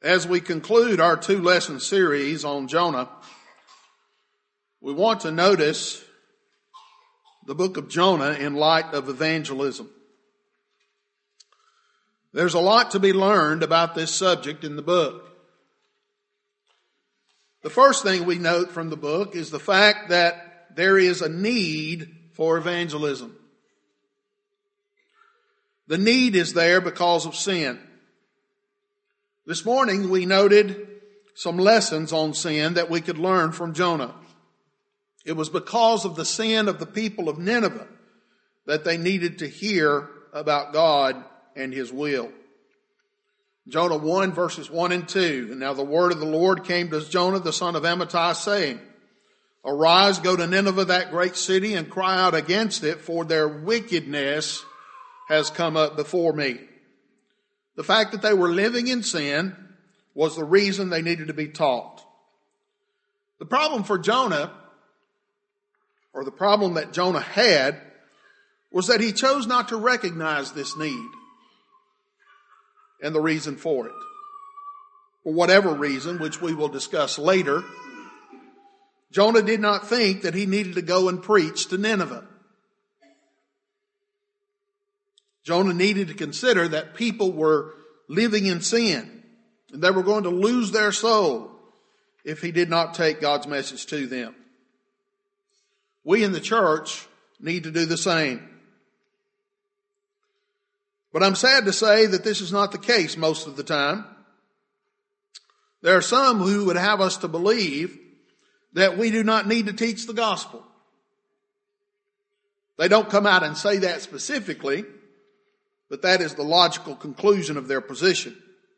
As we conclude our 2-lesson series on Jonah, we want to notice the book of Jonah in light of evangelism. There's a lot to be learned about this subject in the book. The first thing we note from the book is the fact that there is a need for evangelism. The need is there because of sin. This morning we noted some lessons on sin that we could learn from Jonah. It was because of the sin of the people of Nineveh that they needed to hear about God and His will. Jonah 1 verses 1 and 2. And now the word of the Lord came to Jonah the son of Amittai, saying, Arise, go to Nineveh, that great city, and cry out against it, for their wickedness has come up before me. The fact that they were living in sin was the reason they needed to be taught. The problem for Jonah, or the problem that Jonah had, was that he chose not to recognize this need and the reason for it. For whatever reason, which we will discuss later, Jonah did not think that he needed to go and preach to Nineveh. Jonah needed to consider that people were living in sin and they were going to lose their soul if he did not take God's message to them. We in the church need to do the same. But I'm sad to say that this is not the case most of the time. There are some who would have us to believe that we do not need to teach the gospel. They don't come out and say that specifically, but that is the logical conclusion of their position.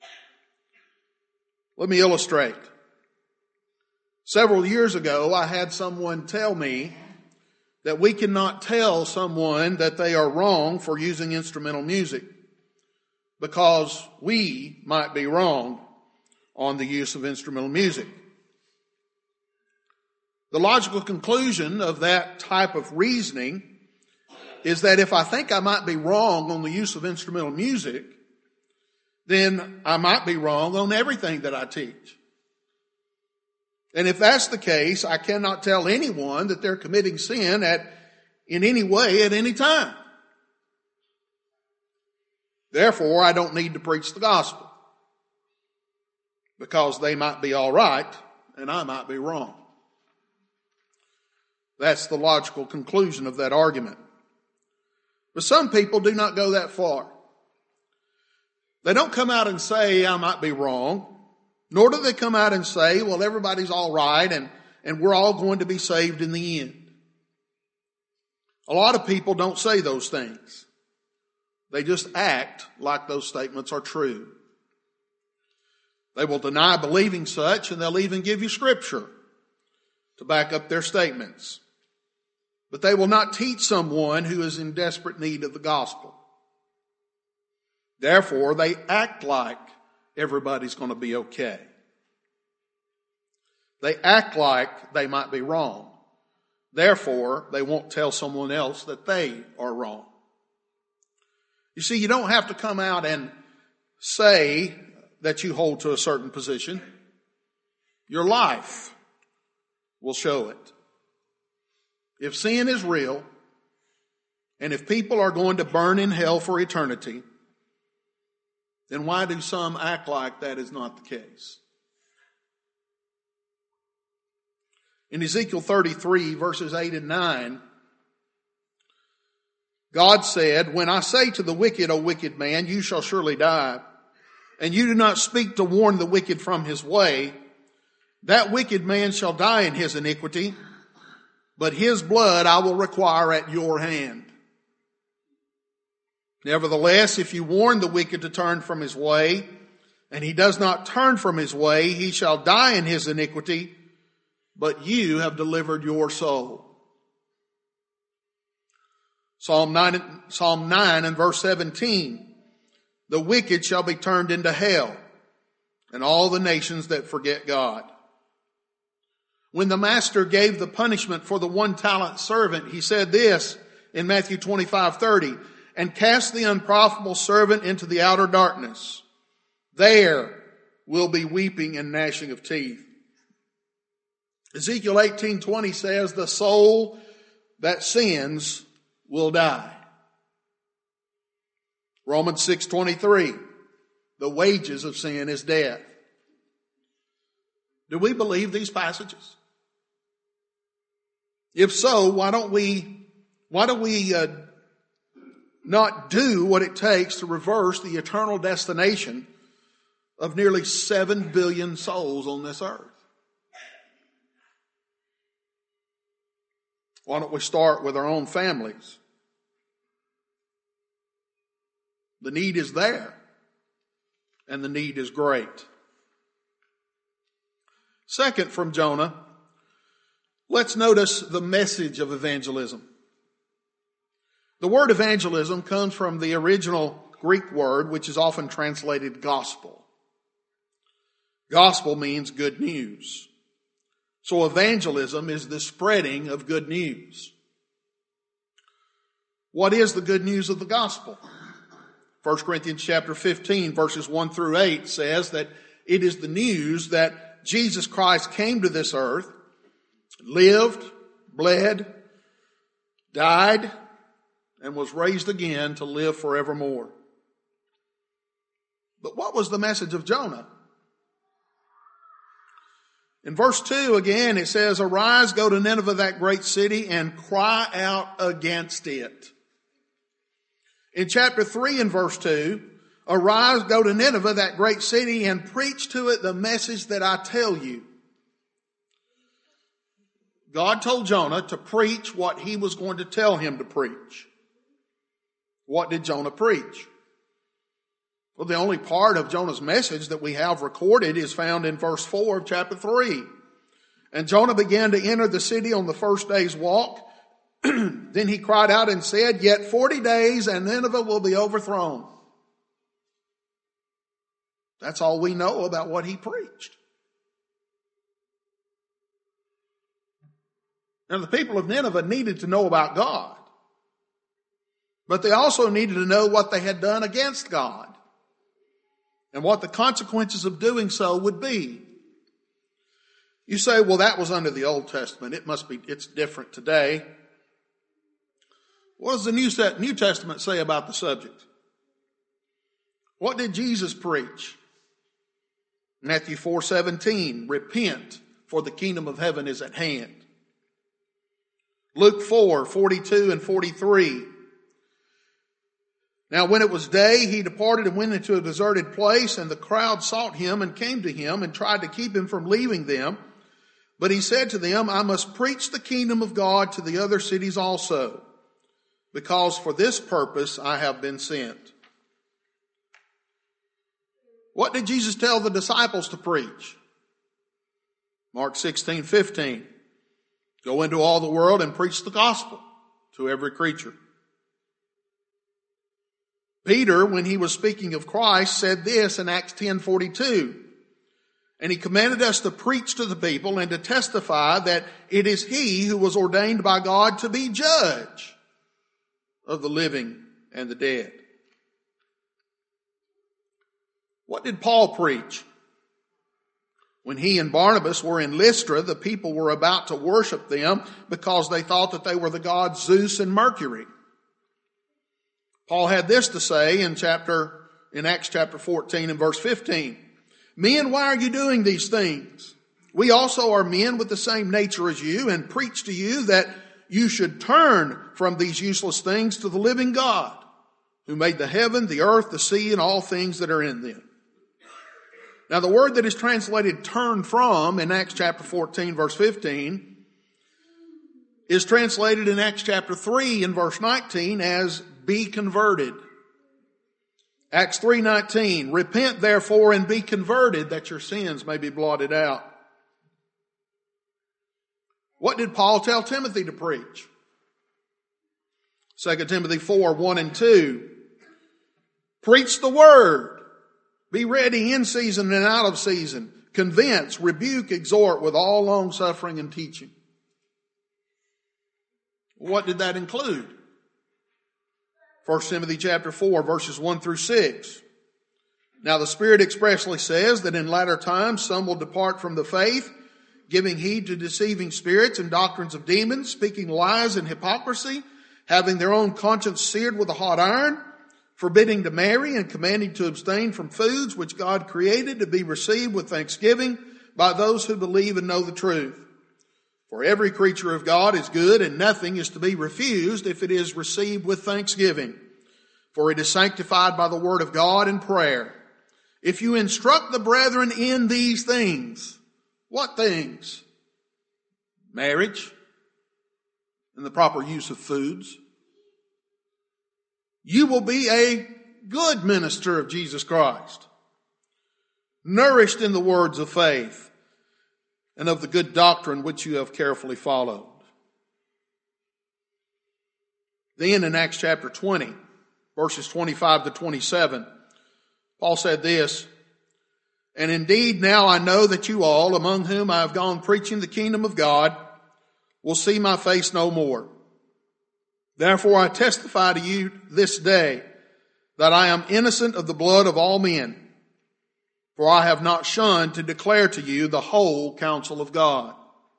Let me illustrate. Several years ago, I had someone tell me that we cannot tell someone that they are wrong for using instrumental music because we might be wrong on the use of instrumental music. The logical conclusion of that type of reasoning is that if I think I might be wrong on the use of instrumental music, then I might be wrong on everything that I teach. And if that's the case, I cannot tell anyone that they're committing sin in any way at any time. Therefore, I don't need to preach the gospel because they might be all right and I might be wrong. That's the logical conclusion of that argument. But some people do not go that far. They don't come out and say, I might be wrong, nor do they come out and say, well, everybody's all right and we're all going to be saved in the end. A lot of people don't say those things. They just act like those statements are true. They will deny believing such, and they'll even give you scripture to back up their statements. But they will not teach someone who is in desperate need of the gospel. Therefore, they act like everybody's going to be okay. They act like they might be wrong. Therefore, they won't tell someone else that they are wrong. You see, you don't have to come out and say that you hold to a certain position. Your life will show it. If sin is real, and if people are going to burn in hell for eternity, then why do some act like that is not the case? In Ezekiel 33, verses 8 and 9, God said, When I say to the wicked, O wicked man, you shall surely die, and you do not speak to warn the wicked from his way, that wicked man shall die in his iniquity, but his blood I will require at your hand. Nevertheless, if you warn the wicked to turn from his way, and he does not turn from his way, he shall die in his iniquity, but you have delivered your soul. Psalm 9 and verse 17, the wicked shall be turned into hell, and all the nations that forget God. When the master gave the punishment for the 1-talent servant, he said this in Matthew 25:30, and cast the unprofitable servant into the outer darkness. There will be weeping and gnashing of teeth. Ezekiel 18:20 says, the soul that sins will die. Romans 6:23, the wages of sin is death. Do we believe these passages? If so, why don't we not do what it takes to reverse the eternal destination of nearly 7 billion souls on this earth? Why don't we start with our own families? The need is there, and the need is great. Second, from Jonah, let's notice the message of evangelism. The word evangelism comes from the original Greek word, which is often translated gospel. Gospel means good news. So evangelism is the spreading of good news. What is the good news of the gospel? 1 Corinthians chapter 15, verses 1 through 8 says that it is the news that Jesus Christ came to this earth, lived, bled, died, and was raised again to live forevermore. But what was the message of Jonah? In verse 2 again it says, arise, go to Nineveh, that great city, and cry out against it. In chapter 3 and verse 2, arise, go to Nineveh, that great city, and preach to it the message that I tell you. God told Jonah to preach what he was going to tell him to preach. What did Jonah preach? Well, the only part of Jonah's message that we have recorded is found in verse 4 of chapter 3. And Jonah began to enter the city on the first day's walk. Then he cried out and said, yet 40 days and Nineveh will be overthrown. That's all we know about what he preached. Now, the people of Nineveh needed to know about God. But they also needed to know what they had done against God and what the consequences of doing so would be. You say, well, that was under the Old Testament. It's different today. What does the New Testament say about the subject? What did Jesus preach? Matthew 4:17, repent, for the kingdom of heaven is at hand. Luke 4:42 and 43. Now when it was day, he departed and went into a deserted place, and the crowd sought him and came to him and tried to keep him from leaving them. But he said to them, I must preach the kingdom of God to the other cities also, because for this purpose I have been sent. What did Jesus tell the disciples to preach? Mark 16:15. Go into all the world and preach the gospel to every creature. Peter, when he was speaking of Christ, said this in Acts 10:42. And he commanded us to preach to the people and to testify that it is he who was ordained by God to be judge of the living and the dead. What did Paul preach? When he and Barnabas were in Lystra, the people were about to worship them because they thought that they were the gods Zeus and Mercury. Paul had this to say in Acts chapter 14 and verse 15. Men, why are you doing these things? We also are men with the same nature as you, and preach to you that you should turn from these useless things to the living God, who made the heaven, the earth, the sea, and all things that are in them. Now the word that is translated turn from in Acts chapter 14 verse 15 is translated in Acts chapter 3 and verse 19 as be converted. Acts 3:19, repent therefore and be converted that your sins may be blotted out. What did Paul tell Timothy to preach? 2 Timothy 4:1 and 2. Preach the word. Be ready in season and out of season. Convince, rebuke, exhort with all long suffering and teaching. What did that include? 1 Timothy chapter 4 verses 1 through 6. Now the Spirit expressly says that in latter times some will depart from the faith, giving heed to deceiving spirits and doctrines of demons, speaking lies and hypocrisy, having their own conscience seared with a hot iron, forbidding to marry and commanding to abstain from foods which God created to be received with thanksgiving by those who believe and know the truth. For every creature of God is good, and nothing is to be refused if it is received with thanksgiving. For it is sanctified by the word of God and prayer. If you instruct the brethren in these things, what things? Marriage and the proper use of foods. You will be a good minister of Jesus Christ, nourished in the words of faith and of the good doctrine which you have carefully followed. Then in Acts chapter 20, verses 25 to 27, Paul said this, "And indeed now I know that you all, among whom I have gone preaching the kingdom of God, will see my face no more. Therefore I testify to you this day that I am innocent of the blood of all men, for I have not shunned to declare to you the whole counsel of God."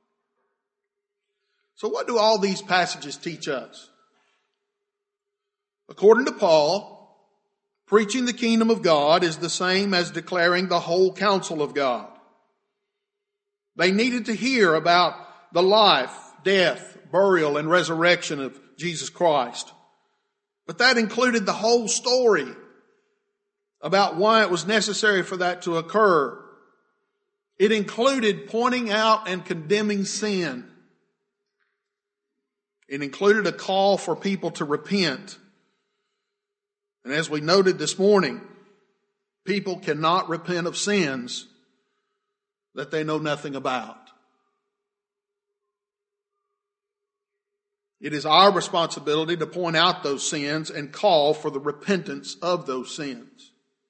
So what do all these passages teach us? According to Paul, preaching the kingdom of God is the same as declaring the whole counsel of God. They needed to hear about the life, death, burial, and resurrection of Jesus Christ. But that included the whole story about why it was necessary for that to occur. It included pointing out and condemning sin. It included a call for people to repent. And as we noted this morning, people cannot repent of sins that they know nothing about. It is our responsibility to point out those sins and call for the repentance of those sins.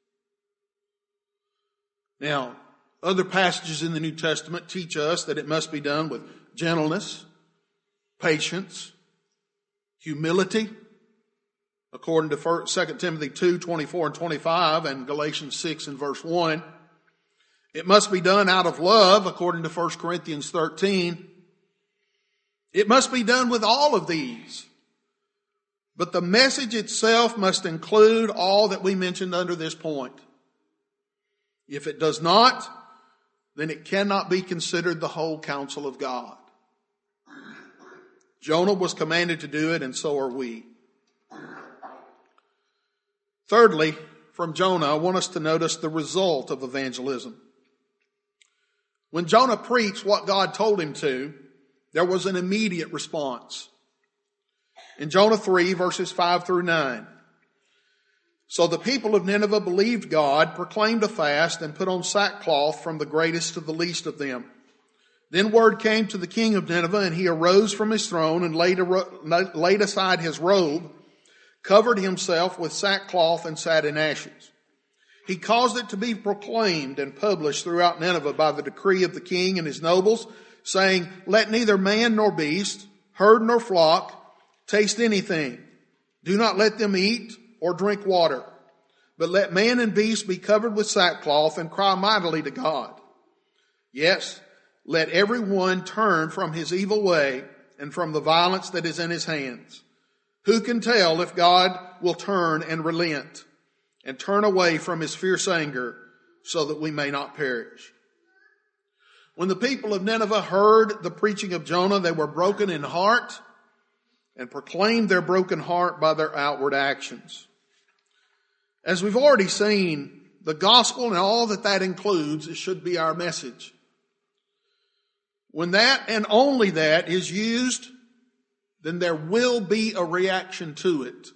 Now, other passages in the New Testament teach us that it must be done with gentleness, patience, humility, according to 2 Timothy 2, 24 and 25, and Galatians 6 and verse 1. It must be done out of love, according to 1 Corinthians 13. It must be done with all of these. But the message itself must include all that we mentioned under this point. If it does not, then it cannot be considered the whole counsel of God. Jonah was commanded to do it, and so are we. Thirdly, from Jonah, I want us to notice the result of evangelism. When Jonah preached what God told him to, there was an immediate response. In Jonah 3, verses 5 through 9. "So the people of Nineveh believed God, proclaimed a fast, and put on sackcloth from the greatest to the least of them. Then word came to the king of Nineveh, and he arose from his throne and laid aside his robe, covered himself with sackcloth, and sat in ashes. He caused it to be proclaimed and published throughout Nineveh by the decree of the king and his nobles, saying, 'Let neither man nor beast, herd nor flock, taste anything. Do not let them eat or drink water. But let man and beast be covered with sackcloth and cry mightily to God. Yes, let every one turn from his evil way and from the violence that is in his hands. Who can tell if God will turn and relent and turn away from his fierce anger so that we may not perish?' When the people of Nineveh heard the preaching of Jonah, they were broken in heart and proclaimed their broken heart by their outward actions. As we've already seen, the gospel and all that includes, it should be our message. When that and only that is used, then there will be a reaction to it.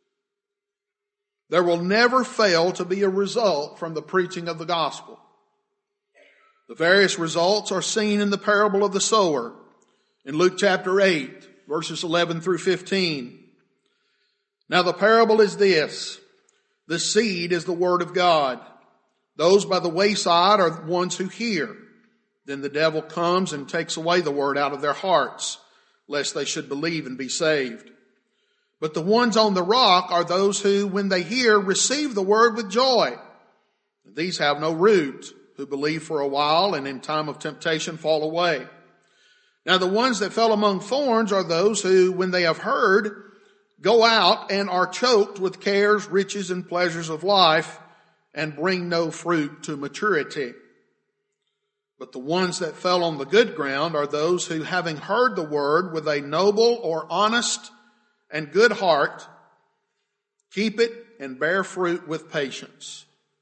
There will never fail to be a result from the preaching of the gospel. The various results are seen in the parable of the sower in Luke chapter 8, verses 11 through 15. Now the parable is this: the seed is the word of God. Those by the wayside are the ones who hear. Then the devil comes and takes away the word out of their hearts, lest they should believe and be saved. But the ones on the rock are those who, when they hear, receive the word with joy. these have no root, who believe for a while and in time of temptation fall away. Now the ones that fell among thorns are those who, when they have heard, go out and are choked with cares, riches, and pleasures of life, and bring no fruit to maturity. But the ones that fell on the good ground are those who, having heard the word with a noble or honest and good heart, keep it and bear fruit with patience.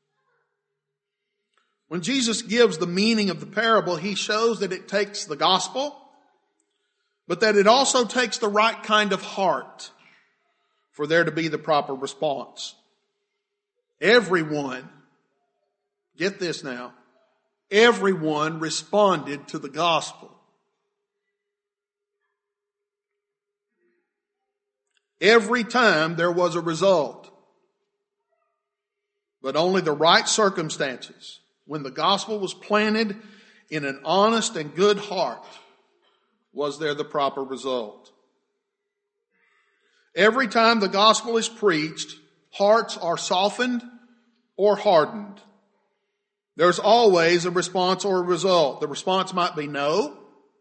When Jesus gives the meaning of the parable, he shows that it takes the gospel, but that it also takes the right kind of heart for there to be the proper response. Everyone, get this now, everyone responded to the gospel. Every time there was a result. But only the right circumstances, when the gospel was planted in an honest and good heart, was there the proper result. Every time the gospel is preached, hearts are softened or hardened. There's always a response or a result. The response might be no.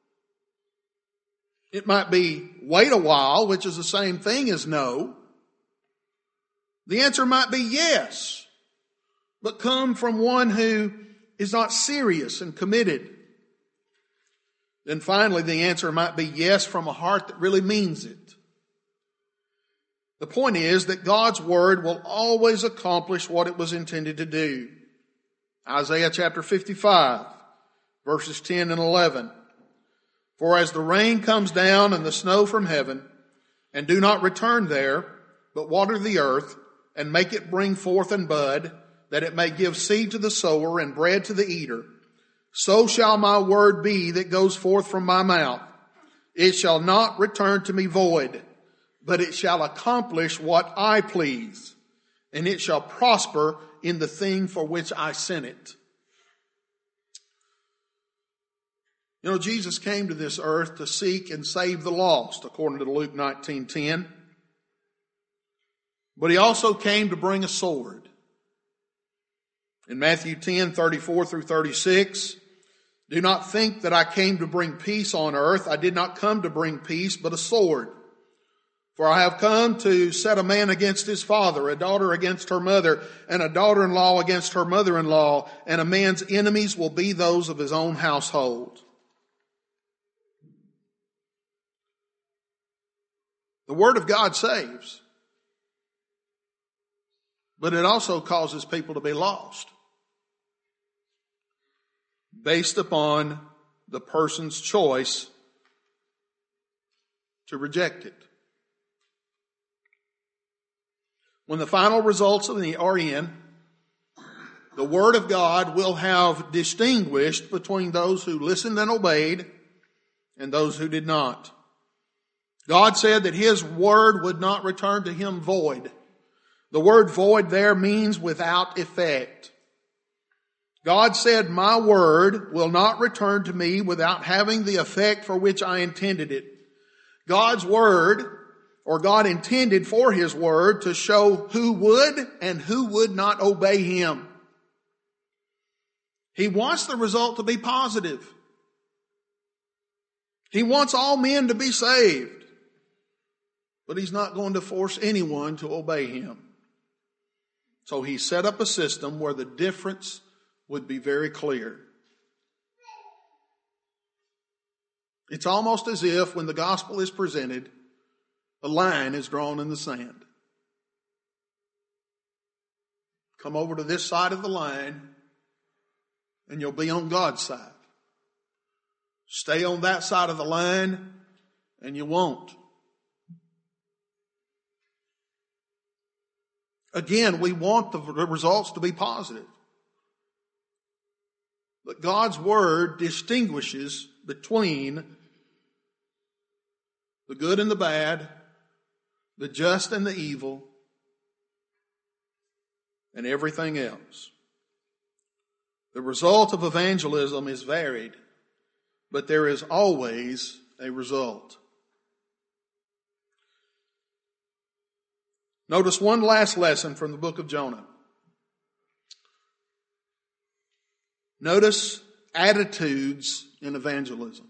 It might be wait a while, which is the same thing as no. The answer might be yes, but come from one who is not serious and committed. Then finally, the answer might be yes from a heart that really means it. The point is that God's word will always accomplish what it was intended to do. Isaiah chapter 55, verses 10 and 11. For as the rain comes down and the snow from heaven, and do not return there, but water the earth, and make it bring forth and bud, that it may give seed to the sower and bread to the eater, so shall my word be that goes forth from my mouth. It shall not return to me void, but it shall accomplish what I please, and it shall prosper in the thing for which I sent it. You know, Jesus came to this earth to seek and save the lost, according to Luke 19:10. But he also came to bring a sword. In Matthew 10:34 through 36, do not think that I came to bring peace on earth. I did not come to bring peace, but a sword. For I have come to set a man against his father, a daughter against her mother, and a daughter-in-law against her mother-in-law, and a man's enemies will be those of his own household. The Word of God saves, but it also causes people to be lost based upon the person's choice to reject it. When the final results are in, the Word of God will have distinguished between those who listened and obeyed and those who did not. God said that His Word would not return to Him void. The word void there means without effect. God said, my Word will not return to me without having the effect for which I intended it. God's Word, or God intended for His Word to show who would and who would not obey Him. He wants the result to be positive. He wants all men to be saved. But He's not going to force anyone to obey Him. So He set up a system where the difference would be very clear. It's almost as if when the gospel is presented, a line is drawn in the sand. Come over to this side of the line and you'll be on God's side. Stay on that side of the line and you won't. Again, we want the results to be positive. But God's Word distinguishes between the good and the bad, the just and the evil, and everything else. The result of evangelism is varied, but there is always a result. Notice one last lesson from the book of Jonah. Notice attitudes in evangelism.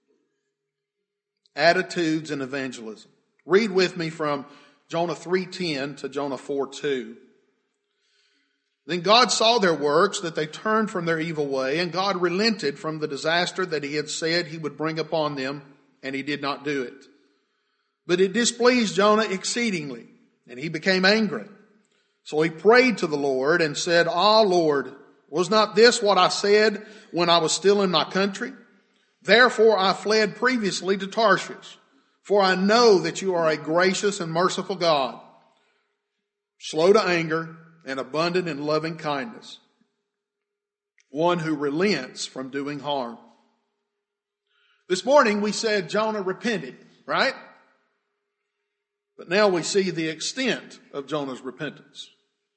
Attitudes in evangelism. Read with me from Jonah 3:10 to Jonah 4:2. Then God saw their works, that they turned from their evil way, and God relented from the disaster that he had said he would bring upon them, and he did not do it. But it displeased Jonah exceedingly, and he became angry. So he prayed to the Lord and said, "Ah, Lord, was not this what I said when I was still in my country? Therefore I fled previously to Tarshish, for I know that you are a gracious and merciful God, slow to anger and abundant in loving kindness, one who relents from doing harm." This morning we said Jonah repented, right? But now we see the extent of Jonah's repentance.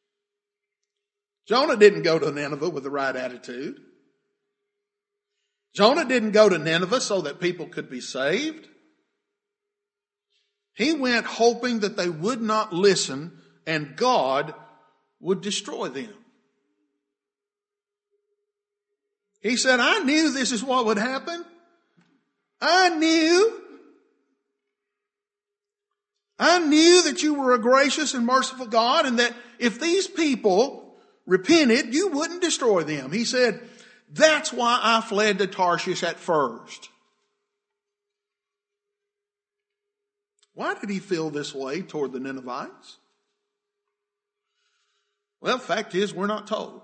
Jonah didn't go to Nineveh with the right attitude. Jonah didn't go to Nineveh so that people could be saved. He went hoping that they would not listen and God would destroy them. He said, "I knew this is what would happen. I knew that you were a gracious and merciful God, and that if these people repented, you wouldn't destroy them." He said, "That's why I fled to Tarshish at first." Why did he feel this way toward the Ninevites? Well, the fact is, we're not told.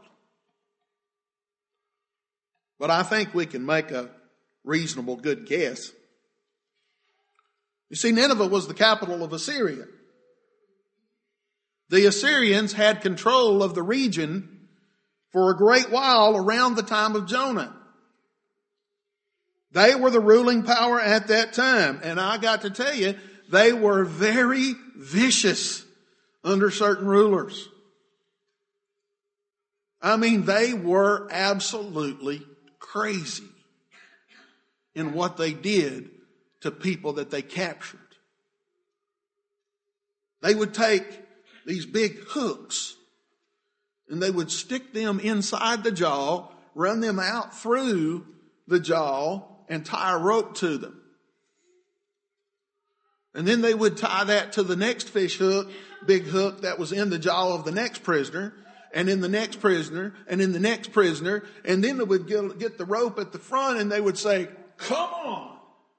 But I think we can make a reasonable good guess. You see, Nineveh was the capital of Assyria. The Assyrians had control of the region for a great while around the time of Jonah. They were the ruling power at that time. And I got to tell you, they were very vicious under certain rulers. I mean, they were absolutely crazy in what they did to people that they captured. They would take these big hooks and they would stick them inside the jaw, run them out through the jaw, and tie a rope to them. And then they would tie that to the next fish hook, big hook that was in the jaw of the next prisoner, and in the next prisoner, and in the next prisoner. And then they would get the rope at the front and they would say, "Come on."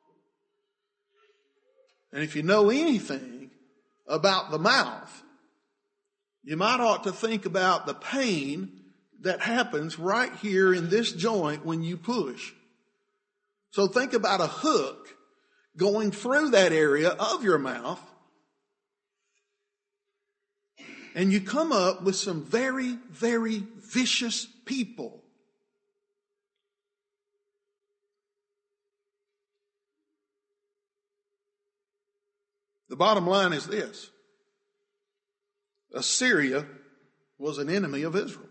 And if you know anything about the mouth, you might ought to think about the pain that happens right here in this joint when you push. So think about a hook going through that area of your mouth, and you come up with some very, very vicious people. The bottom line is this: Assyria was an enemy of Israel.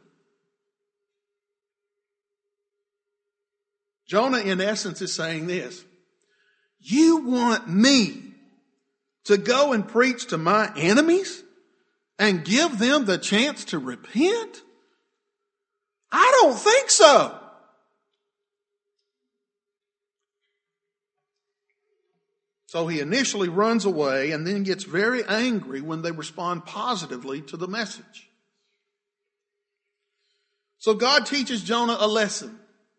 Jonah, in essence, is saying this: you want me to go and preach to my enemies and give them the chance to repent? I don't think so. So he initially runs away and then gets very angry when they respond positively to the message. So God teaches Jonah a lesson.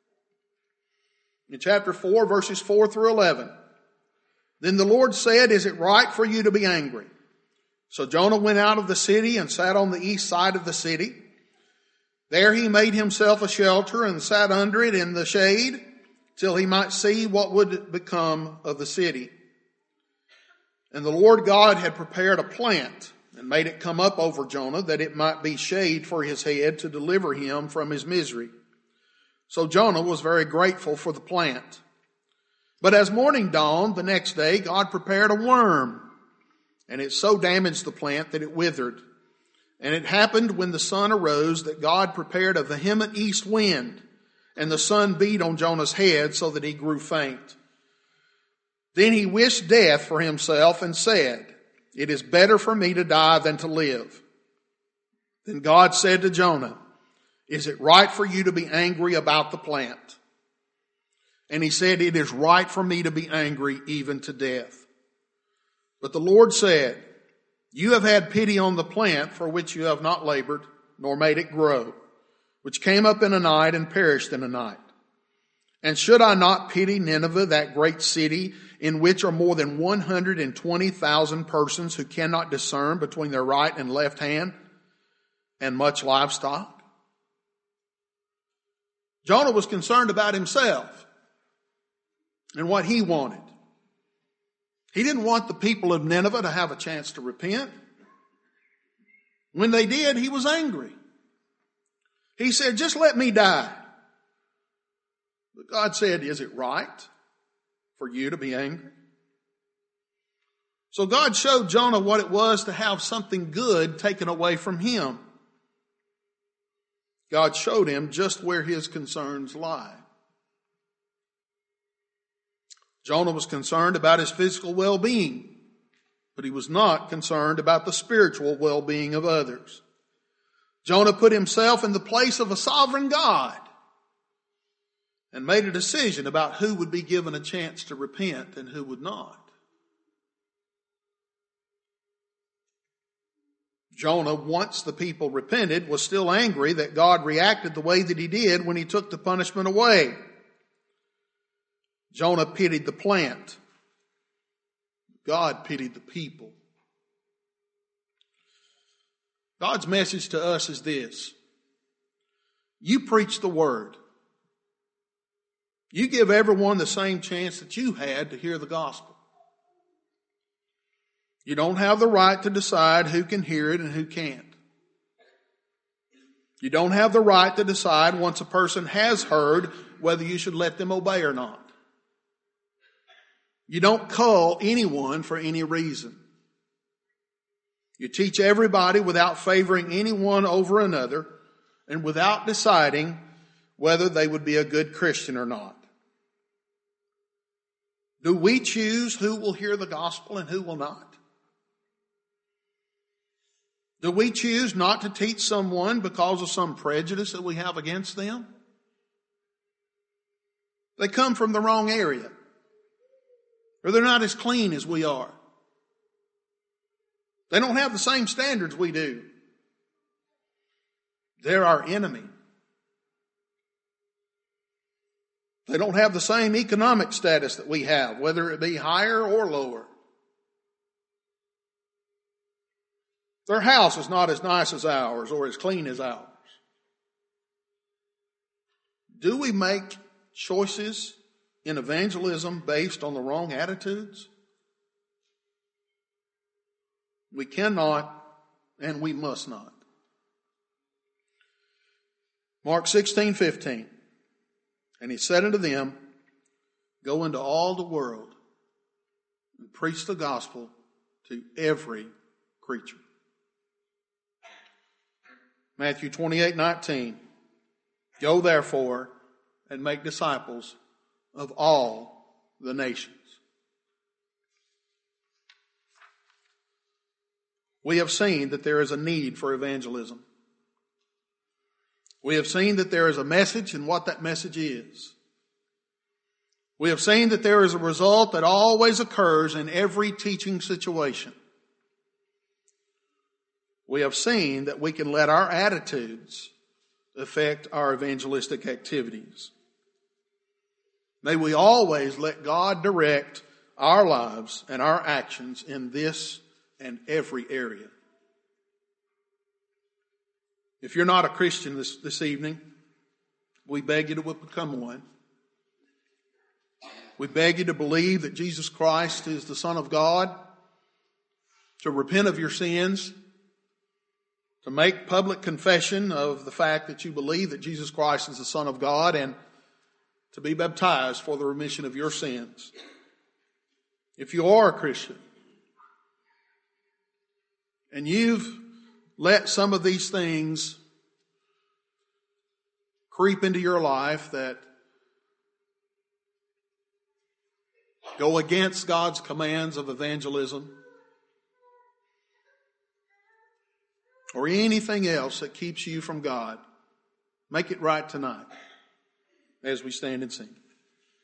In chapter 4, verses 4 through 11. Then the Lord said, "Is it right for you to be angry?" So Jonah went out of the city and sat on the east side of the city. There he made himself a shelter and sat under it in the shade till he might see what would become of the city. And the Lord God had prepared a plant and made it come up over Jonah, that it might be shade for his head to deliver him from his misery. So Jonah was very grateful for the plant. But as morning dawned the next day, God prepared a worm, and it so damaged the plant that it withered. And it happened when the sun arose that God prepared a vehement east wind, and the sun beat on Jonah's head so that he grew faint. Then he wished death for himself and said, "It is better for me to die than to live." Then God said to Jonah, Is it right for you to be angry about the plant? And he said, it is right for me to be angry even to death. But the Lord said, you have had pity on the plant for which you have not labored, nor made it grow, which came up in a night and perished in a night. And should I not pity Nineveh, that great city, in which are more than 120,000 persons who cannot discern between their right and left hand, and much livestock? Jonah was concerned about himself and what he wanted. He didn't want the people of Nineveh to have a chance to repent. When they did, he was angry. He said, just let me die. But God said, is it right for you to be angry? So God showed Jonah what it was to have something good taken away from him. God showed him just where his concerns lie. Jonah was concerned about his physical well-being, but he was not concerned about the spiritual well-being of others. Jonah put himself in the place of a sovereign God and made a decision about who would be given a chance to repent and who would not. Jonah, once the people repented, was still angry that God reacted the way that he did when he took the punishment away. Jonah pitied the plant. God pitied the people. God's message to us is this. You preach the word. You give everyone the same chance that you had to hear the gospel. You don't have the right to decide who can hear it and who can't. You don't have the right to decide once a person has heard whether you should let them obey or not. You don't cull anyone for any reason. You teach everybody without favoring anyone over another and without deciding whether they would be a good Christian or not. Do we choose who will hear the gospel and who will not? Do we choose not to teach someone because of some prejudice that we have against them? They come from the wrong area. Or they're not as clean as we are. They don't have the same standards we do. They're our enemy. They don't have the same economic status that we have, whether it be higher or lower. Their house is not as nice as ours or as clean as ours. Do we make choices in evangelism based on the wrong attitudes? We cannot and we must not. Mark 16:15. And he said unto them, go into all the world and preach the gospel to every creature. Matthew 28:19. Go therefore and make disciples of all the nations. We have seen that there is a need for evangelism. We have seen that there is a message and what that message is. We have seen that there is a result that always occurs in every teaching situation. We have seen that we can let our attitudes affect our evangelistic activities. May we always let God direct our lives and our actions in this and every area. If you're not a Christian this evening, we beg you to become one. We beg you to believe that Jesus Christ is the Son of God, to repent of your sins, to make public confession of the fact that you believe that Jesus Christ is the Son of God, and to be baptized for the remission of your sins. If you are a Christian, and you've let some of these things creep into your life that go against God's commands of evangelism, or anything else that keeps you from God, Make it right tonight as we stand and sing.